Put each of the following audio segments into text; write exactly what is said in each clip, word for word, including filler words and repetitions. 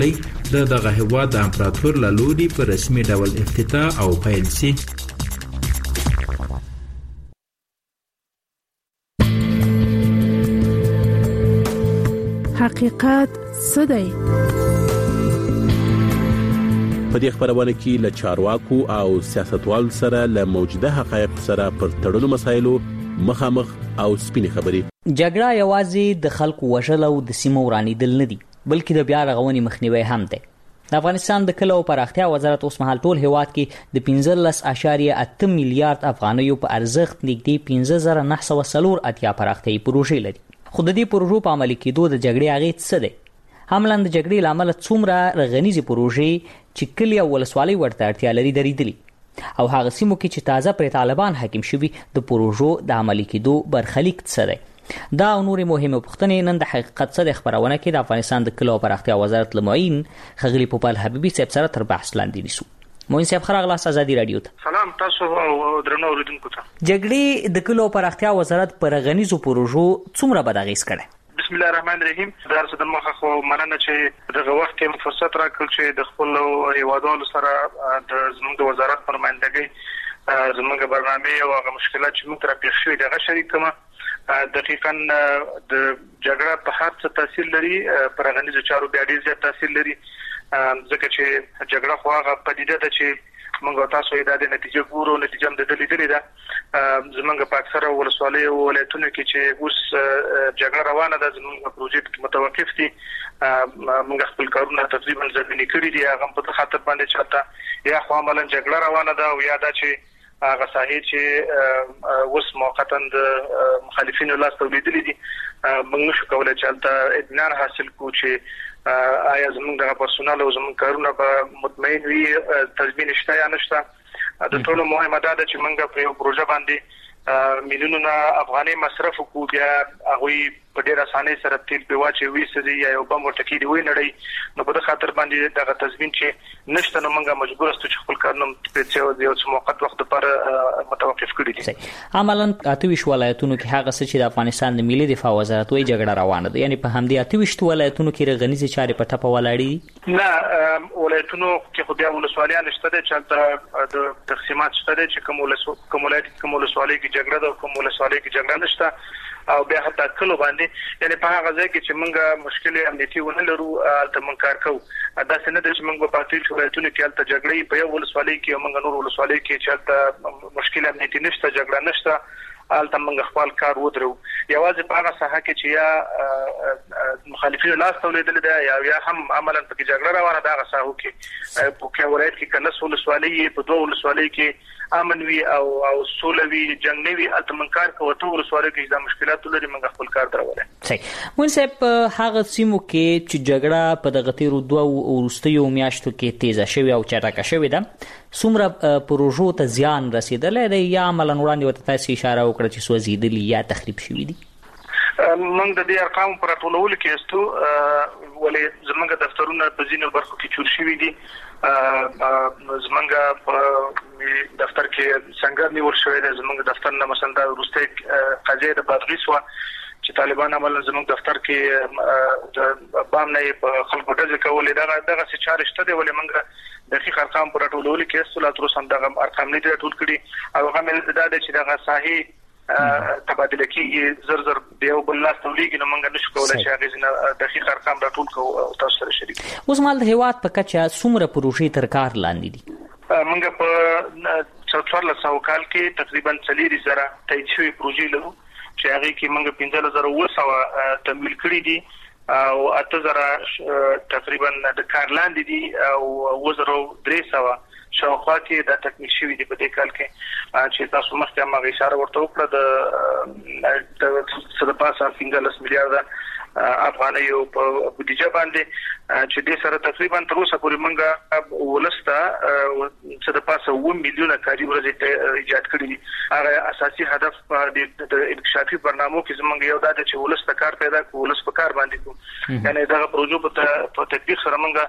د دغه هیواد د امپراتور له لوري په رسمي ډول افتتاح او پیل شي. حقیقت څه دی؟ په دې خبرونه کې له چارواکو او سیاستوالو سره له موجوده حقایق سره پر تړلو مسایلو مخامخ او سپینې خبرې. جګړه یوازې د خلکو وژل او د سیمو ورانېدل نه دي، بلکې د بیا رغونې مخنیوی هم دی. د افغانستان د کلي او پراختیا وزارت اوس مهال ټول هیواد کې د پنځلس اعشاریه اته میلیارډ افغانیو په ارزښت نږدې پنځه زره نهه سوه څلور اتیا پراختیایي پروژې لري. خو د دې پروژو په عملي کېدو د جګړې اغېز څه دی؟ هملاً د جګړې له امله څومره رغنیزې پروژې چې کلي او ولسوالۍ ورته اړتیا لري درېدلي، او هغه سیمو کې چې تازه پرې طالبان حاکم شوي د پروژو د عملي کېدو برخلیک څه دی؟ دا او نورې مهمې پوښتنې نن د حقیقت څه دی خبرونه کې د افغانستان د کلي او پراختیا وزارت له معین ښاغلي پوپل حبیبي صاحب سره تر بحث لاندې نیسو. معین صاحب ښه راغلاست ازادي راډیو ته. سلام تاسو او درنو اوریدونکو ته. جګړې د کلي او پراختیا وزارت پر رغنیزو پروژو څومره بد اغېز کړی؟ بسم الله الرحمن الرحیم. دا څه د مخه خو مننه چې دغه وخت کې فرصت راکړل چې د خپل هیوادوالو سره د زموږ د وزارت پر نمائندګۍ زموږ برنامه او هغه مشکلات چې موږ تر پیښ شوي دغه شریک کما. دقیقاً د جګړه په هر څه تاثیر لري، پر غنیزو چارو بیا ډیر زیات تاثیر لري، ځکه چې جګړه خو هغه پدیده ده چې موږ تاسو یې د نتیجې ګورو، نتیجه هم د دې لیدلې ده. زمونږ په اکثره ولسوالۍ او ولایتونو کې چې اوس جګړه روانه ده، زمونږ پروژې متوقف دي، موږ خپل کارونه تقریبا ځنډ کړي دي، هغه په خاطر باندې چاته یا خو عملاً جګړه روانه ده او یا دا چې هغه صحیح چې اوس موقتا د مخالفینو لاس ته لیدلې دي. موږ نشو کولای چې البته اطمینان حاصل کړو چې آیا زموږ د پرسونل او زموږ کارونه به مطمئن وي، تضمین شته یا نشته. د ټولو مهمه دا ده چې موږ په یو پروژه باندې میلیونونه افغاني مصرف وکړو، بیا هغه په ډیر اسانۍ سره تیل په واچي وي سدي یا یو بم ورته کېږي وي نړۍ، نو په خاطر باندې دغه تضمین چې نشته، نو موږ مجبور استو چې خپل کارونه په څو یو څه موقت وخت لپاره متوقف کړی دي. عملاً اتويش ولایتونو کې هغه څه چې د افغانستان د ملي دفاع وزارت وایي جګړه روانه ده، یعنی په همدې اتويش ولایتونو کې رغنیزې چارې په ټپه ولاړې دي؟ نه، ولایتونو کې خو بیا ولسوالیان شته دي چې د تقسیمات شته دي چې کوم ولس کوم ولایت کوم ولسوالۍ کې جګړه ده، کوم ولسوالۍ کې جګړه نشته، او بیا حتی کلو باندې یعنی په هغه ځای کې چې موږ مشکلې امنیتي ونه لرو البته موږ کار کوو. دا څنګه د چې موږ په پاتې ولایتونو کې البته جګړې په یو ولسوالۍ کې او موږ نور ولسوالۍ کې چې البته مشکل امنیتي نشته، جګړه نشته، البته موږ خپل کار ودرو. یوازې په هغه ساحه کې چې یا مخالفینو لاس ته لیدل ده یا یا هم عملاً په جګړه روانه ده، هغه ساحو کې په کې ولایت کې کله ولسوالۍ په دوه ولسوالۍ کې امن وي او او سولوي جنگ نه وي، البته موږ کار کوو. ټول ولسوالۍ کې د مشکلات لري، موږ خپل کار درولای. صحیح. مون صاحب هغه سیمو کې چې جګړه په دغه تیرو دوه وروستیو میاشتو کې تیزه شوې او چټکه شوې ده، څومره پروژو ته زیان رسیدلی دی یا عملاً وړاندې ورته تاسو اشاره وکړه چې سوځېدلي یا تخریب شوي دي؟ موږ د دې ارقام پر ټولولو کې استو ولې زمونږ دفترونه په ځینو برخو کې چور شوي دي. زمونږ په دفتر کې څنګه نیول شوی دی، زمونږ دفتر نه مثلا د وروستۍ قضیه د بادغیس وه چې طالبان عملاً زمونږ دفتر کې د بام نه په خلکو ډزې کولې، دغه دغسې چارې شته دي. ولې موږ دقیق ارقام پر ټولولو کې استو لا تر اوسه هم دغه ارقام نه دي ټول کړي، او هغه مې دا دی چې دغه ساحې تبادله کېږي زر زر یو بل لاس ته ولېږي، نو موږ نشو کولی چې هغې ځینې دقیق ارقام راټول کړو او تاسو سره شریک کړو. اوس مهال د هېواد په کچه څومره پروژې تر کار لاندې دي؟ موږ په څوارلس سوه کال کې تقریبا څلېرویشت زره تایید شوي پروژې لرو چې هغې کې موږ پنځلس زره اووه سوه تمویل کړي دي او اته زره تقریبا د کار لاندې دي او اووه زره درې سوه شاوخوا کې دا تکمیل شوي دي په دې کال کې چې تاسو مخکې هم هغه اشاره ورته وکړه د څه د پاسه پنځلس میلیارډه افغانیو په بودیجه باندې چې دې سره تقریبا تر اوسه پورې موږ ولسته څه د پاسه اووه میلیونه کاري ورځې ایجاد کړي دي. هغه اساسي هدف د انکشافي برنامو کې زموږ یو دا چې ولسته کار پیدا کړو، ولس په کار باندې کړو، یعنی دغه پروژو په تطبیق سره موږ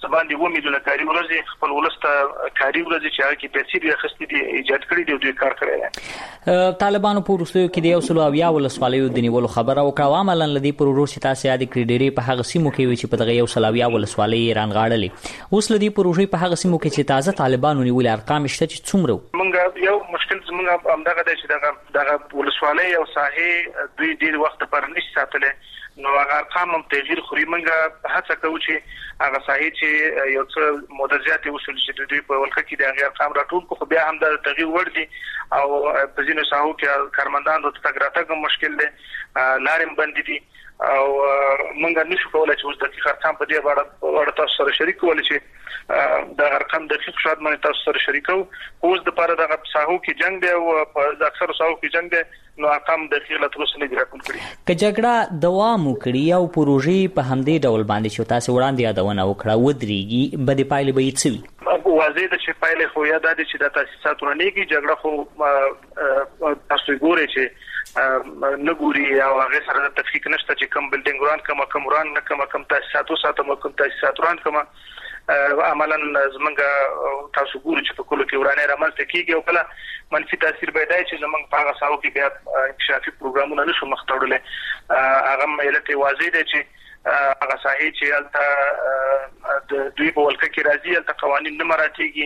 سباندې و میلیونه کاري ورځې خپل ولسته کاري ورځې چې هغه کې پیسې د خستې دي ایجاد کړې دي او دوی کار کړی دی. طالبانو په وروستیو کې د یو سلو اویا ولسوالیو د نیولو خبره وکړه. عملاً له دې پروژو چې تاسو یاد کړې ډېرې په هغه سیمو کې وي چې په دغه یو سلو اویا ولسوالۍ یې رانغاړلې. اوس له دې پروژې په هغه سیمو کې چې تازه طالبانو نیولې ارقام شته چې څومره موږ یو مشکل زموږ همدغه دی چې دغه دغه ولسوالۍ او ساحې دوی ډېر وخت لپاره نشي ساتلې، نو هغه ارقام هم تغییر خوري. موږ هڅه کوو چې هغه ساحې چې یو څه مدرجات وصول شي دوی په ولکه کې د هغه ارقام راټول کو، خو بیا هم د تغییر ور دي او په ځینو ساحو کې کارمندان د تګ راتګ مشکل دي، لارې بند دي او موږ نشو کولای چې اوس د ارقام په دې اړه تاسو سره شریک کولای چې د ارقام د دقیق شاید باندې تاسو سره شریکو. اوس د پاره د ساحو کې جنگ دی او په اکثر ساحو کې جنگ دی، نو ارقام د دقیق تر اوسه نه دي راټول کړي. که جګړه دوام وکړي او پروژې په همدې ډول باندې چې تاسو وړاندې یادونه وکړه ودرېږي، به د پایلې به یې څه وي؟ واضح ده چې پایلې خو یا د دې چې د تاسیسات ورنيږي جګړه خو تاسو ګورئ چې نه ګوري او هغه سره د تفکیک نشته چې کم بلډینګ وران کم کم وران نه کم کم تاسیسات ساتو کم تاسیسات وران کم عملاً زمونږ تاسو ګورئ چې په کولو کې ورانه رامنځته کیږي او کله منفي تاثیر پیدا شي زمونږ په هغه ساحو کې بیا انکشافي پروګرامونه نشو مخ ته وړل. هغه ملت واضح دی چې هغه ساحې چې الته د دوی په ولکه کې راځي الته قوانين نه مراتيږي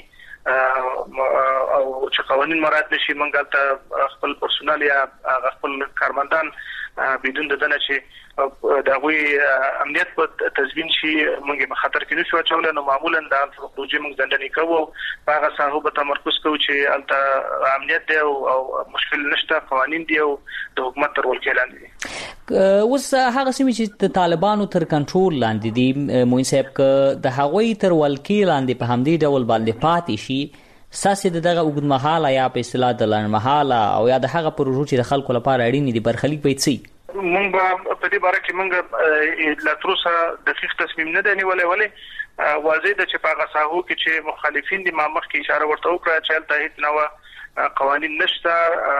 او چې قوانين مراد نشي موږ ته خپل پرسونل یا خپل کارمندان بدون د دنه چې د غوي امنیت په تضمین شي موږ په خطر کې نشو اچول، نو معمولا د پروژې موږ ځندنې کوو په هغه ساحو په تمرکز کوو چې الته امنیت دی او مشکل نشته، قوانين دي او د حکومت تر ولکې لاندې دي. اوس هغه سیمې چې د طالبانو تر کنټرول لاندې دي موین صاحب، ک د هغوی تر ولکې لاندې په همدې ډول باندې پاتې شي، ساسې دغه اوږدمهاله یا په اصطلاح د لنډمهاله او یا د هغه پروژو چې د خلکو لپاره اړینې دي برخلیک به څه؟ موږ په دې باره کې موږ لا تر اوسه دقیق تصمیم نه دی نیولې، ولې واضح ده چې په هغه ساحو کې چې مخالفین دي ما مخکې اشاره ورته وکړه چې هلته هیڅ نوع قوانین نشته،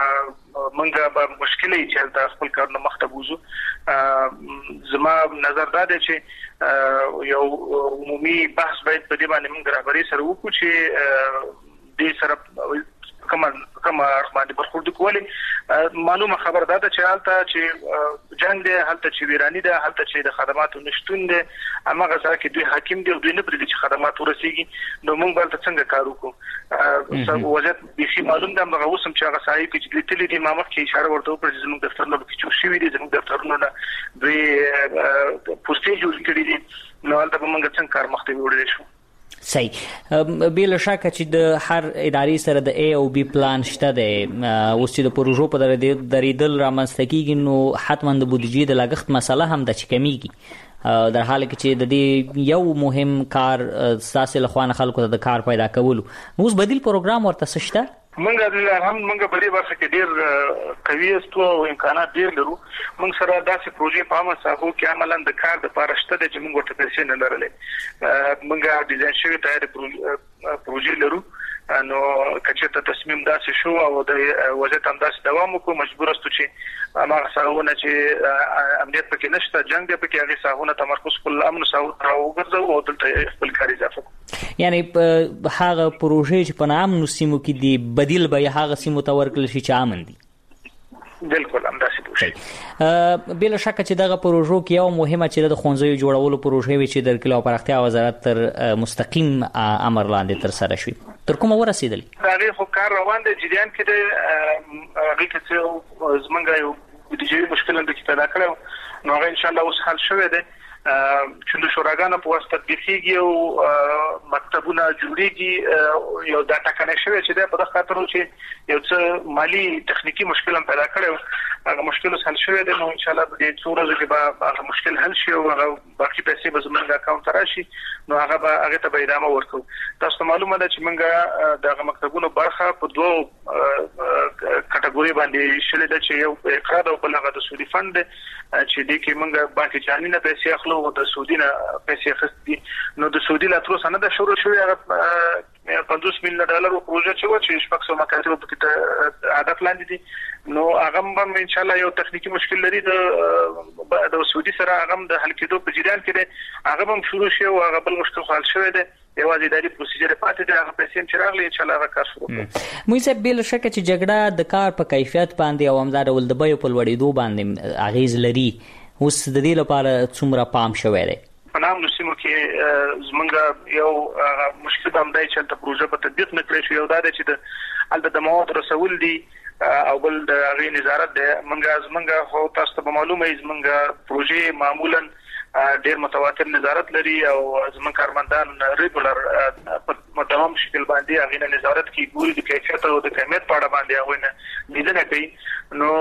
موږ به مشکل یې چې هلته خپل کارونه مخ ته بوزو. زما نظر دا دی چې یو عمومي بحث باید په دې باندې موږ رهبري سره وکړو چې دې سره کوم کوم باندې برخورد کولی. معلومه خبر ده چې حالت چې جنگ دی، حالت چې ویرانی ده، حالت چې د خدماتو نشټون دی، هغه ځکه چې دوی حاکم دي او دوی نه پرې چې خدمات ورسیږي، نو موږ بل څنګه کار وکړو. وضعیت به معلوم ده هغه اوسم چې هغه صحیح کې چې تللی دي ما مخکې اشاره ورته وکړه چې زموږ دفترونه کې چې شوي دي، زموږ دفترونه دوی پوسټې جوړ کړي دي، نو هلته به موږ څنګه کار مخ ته وړل شو. صحیح. بل شک چې د هر ادارې سره د ای او بی پلان شته دی، اوس چې د پروژو په درېدل رامنځته کیږي نو حتما د بودیجې د لګښت مسله هم د چکمیږي، در حال کې چې د دې یو مهم کار ساسې لخوانه خلکو ته د کار پیدا کولو. اوس بدیل پروګرام ورته شته؟ موږ هم موږ په دې برخه کې ډېر قوي استو او امکانات ډېر لرو. موږ سره داسې پروژې په عامه ساحو کې عملاً د کار د پاره شته چې موږ ورته پیسې نه لرلې. موږ ډیزاین شوی تیار پروژې لرو، نو کچته تصمیم داسې شو او د وضعیت هم داسې دوام وکړو، مجبور استو چې هغه ساحونه چې امنیت پکې نشته، جنگ دی پکې، هغه ساحونه تمرکز خپل امن ساحو ته وګرځو او دلته خپل کار اضافه کړو. یعنی هغه پروژې چې په نامنو سیمو کې دي بدیل به هغه سیمو ته ورکړل شي چې امن دي. بالکل همداسې دوشي. بل شک چې دغه پروژو کې یو مهمه چې د خونځو جوړولو پروژې وي چې د کلي او پراختیا وزارت تر مستقیم امر لاندې تر سره شوی، تر کومه ورسېدلی؟ هغه خو کار روان دی، جریان کې دی، هغه کې زمونږ یو بودیجوي مشکل هم کې پیدا کړو، نو هغه ان شاء الله اوس حل شوی دی چې د شوراګانو په واسطه تطبیقېږي او مکتبونه جوړېږي. یو دا ټاکنه شوی چې د په دغه خاطر چې یو څه مالی تخنیکی مشکل هم پیدا کړو، هغه مشکل حل شوی دی، نو ان شاء الله په دې څو ورځو کې به هغه مشکل حل شي او هغه باقي پیسې به زموږ اکاونټ ته راشي، نو هغه به هغه ته به ادامه ورکړو. تاسو معلومه ده چې موږ دغه مکتبونو برخه په دوه کټګوري باندې شلې ده، چې یو اقراض او بل هغه د سودي فند چې دې کې موږ بانکي جاني نه پیسې اخلو او د سعودي نه پیسې اخستې، نو د سعودي لا تر اوسه نه د شروع شوی هغه په پنځوس میلیون ډالر پروژه چې و چې شپږ سوه مکاتب په کې هدف لاندې دي نو هغه هم ان شاء الله یو تخنیکی مشکل لري د د سعودي سره هغه د حل کېدو په جریان کې دی هغه هم شروع شي او هغه بل مشکل حل شوی دی یوازې اداري پروسیجر پاتې دی هغه پیسې چې راغلي ان شاء الله هغه کار شروع کړو موږ صاحب بل شک چې جګړه د کار په کیفیت باندې او همدار ول د بیو په لوړېدو باندې اغیز لري اوس د دې لپاره څومره پام شوی دی په نام نو سیمو کې زمونږ یو مشکل هم دی چې د پروژه په تطبیق نه کړی شو یو دا چې د البته د مواد رسول دي او بل د غي نظارت د منګه زمونږ خو تاسو ته معلومه ای زمونږ پروژه معمولا ډېر متواتر نظارت لري او زمونږ کارمندان ریګولر په مداوم شکل باندې هغه نظارت کوي ګوري د کیفیت او د کمیت په اړه باندې هغه نه لیدنه کوي نو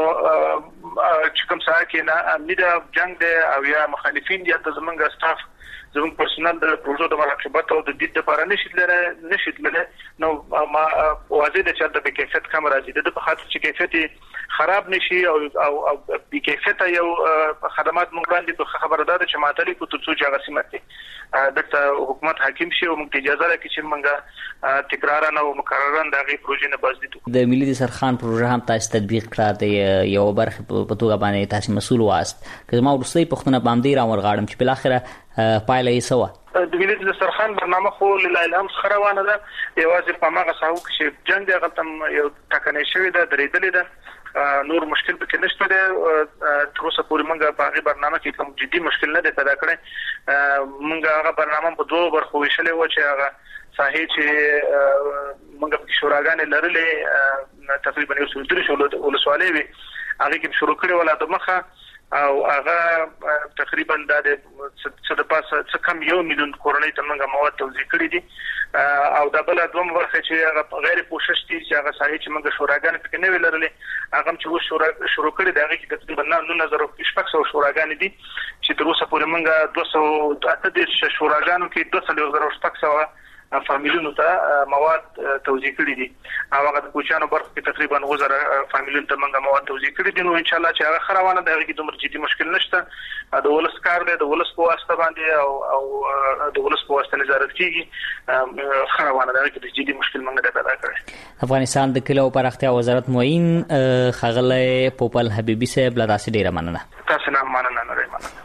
چې کوم څه کې نه امنیت جنگ دی او یا مخالفین دي ته زمونږ سټاف زموږ پرسونل د پروژو د مراقبت او د دې لپاره نشیدل نشیدل نو ما واجب د چارت په کیفیت کم راځي د په خاطر چې کیفیت خراب نشي او او او د کیفیت یو خدمات موږ باندې په خبردار چې ماتري کو تر څو جګه سیمه د حکومت حاکم شي او موږ اجازه راکړي چې موږ تکرارا او مکررا د غي پروژې نه بازدید د ملي سرخان پروژه هم تاسو تطبیق کړه د یو برخه په توګه باندې تاسو مسؤل واست که ما ورسې پښتنه باندې را ورغاړم چې بل اخره پایله یې سوا د ملي سرخان برنامه خو له الهام خروانه ده یوازې په ماغه ساو کې جنگ د غلطم یو ټکنې شوی ده درېدلې ده نور مشکل پکې نشته ده تر اوسه پورې موږ په هغه برنامه کې کوم جدي مشکل نه ده پیدا کړی موږ هغه برنامه په دوه برخو ویشلې و چې هغه صحیح چې موږ په شوراګانې لرلې تقریبا یو څو درې شو ولسوالۍ وي هغه کې شروع کړي ولا د مخه او هغه تقریبا د څه د پاسه څه کم یو میلیون کورنۍ ته موږ مواد توزیع کړي دي او د بل دوم ورخه چې هغه غیر پوښښ دي چې هغه صحیح چې موږ شوراګان پکې نه ویلرلې هغه چې شورا شروع کړي دا هغه تقریبا نه نظر شپږ سوه شوراګان دي چې تر اوسه پورې موږ دوه سوه اته دېرش شوراګانو کې دوه سوه شپږ سوه فامیلونو ته مواد توزیع کړي دي او هغه د کوچانو برخه کې تقریبا وزره فامیلونو ته موږ مواد توزیع کړي دي نو ان شاء الله چې هغه خروانه د هغه دومره جدي مشکل نشته د ولس کار دی د ولس په واسطه باندې او او د ولس په واسطه نظارت کیږي خروانه د هغه جدي مشکل موږ نه پیدا کړی افغانستان د کلو پراختیا وزارت معین خغله پوپل حبیبی صاحب له تاسو ډیره مننه تاسو نه مننه نه مننه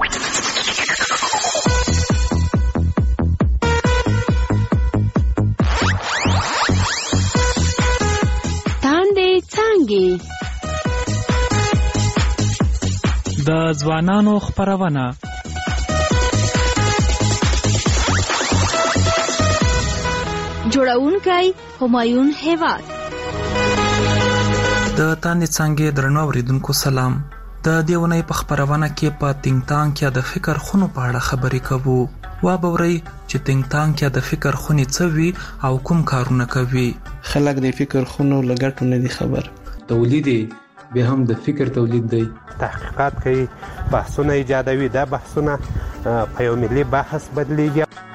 د ځوانانو خبرونه جوړونکی همایون هیواد د تاندې څنګه درنو اوریدونکو سلام د دیونی په خبرونه کې په تینګ تانګ کې د فکر خونو په اړه خبرې کوو وا بوري چې تینګ تانګ کې د فکر خونې څه وی او کوم کارونه کوي خلک د فکر خونو لګټو نه دي خبر تولید به هم د فکر تولید دی تحقیقات کوي بحثونه ایجادوي دا بحثونه په یو ملي بحث بدلیږي